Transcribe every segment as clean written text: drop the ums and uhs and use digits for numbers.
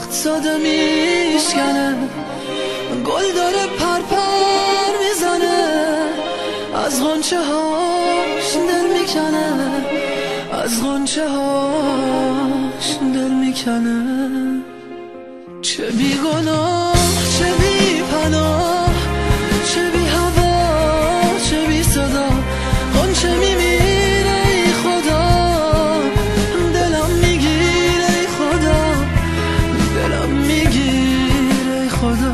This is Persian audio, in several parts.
ساده میشکنه، گل داره پرپر میزنه، از غنچه هاش دل میکنه، از غنچه هاش دل میکنه. چه بی گناه، چه بی پناه، چه بی هوا، چه بی صدا، غنچه میمیره ای خدا، دلم میگیره ای خدا، دلم میگیره ای خدا.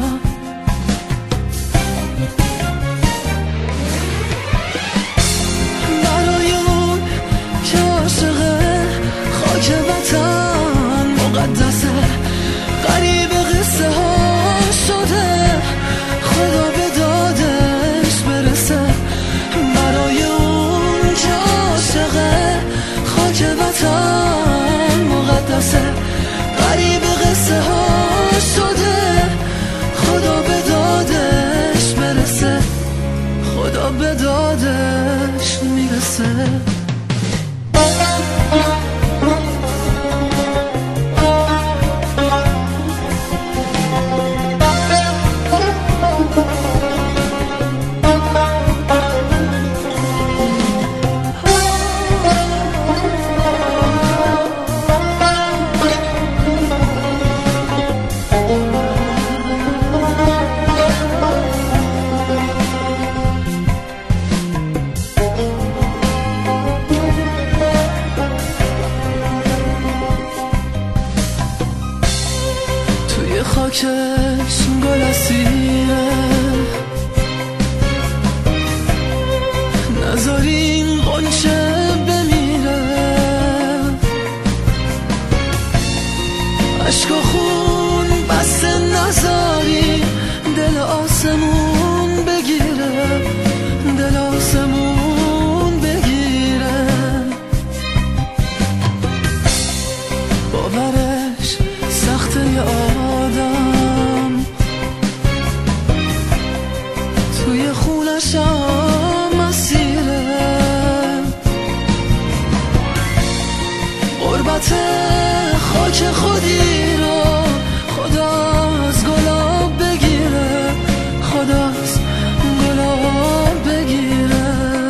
برای اون که عاشقه، خاک وطن مقدسه، غریب قصه ها شده، خدا به دادش برسه. برای اون که عاشقه، خاک وطن مقدسه، غریب قصه ها شده، خدا به دادش برسه، خدا به دادش میرسه. خاکش گل اسیره، نذارین غنچه بمیره، عشق و خون بسته نذاری، دل آسمون بگیره، دل آسمون بگیره. باورش سخته ی آدم، توی خونشم اسیره، غربت خاک خودی رو خدا از گلاب بگیره، خدا از گلاب بگیره.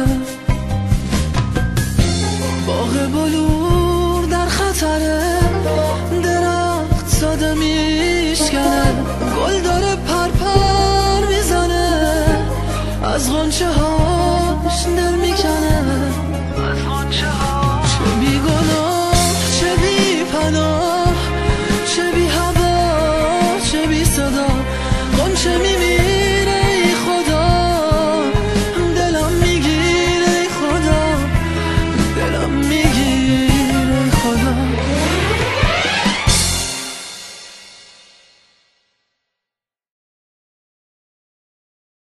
باغ بلور در خطره، درخت ساده میشکنه، گل داره پرپر میزنه، از غنچه هاش دل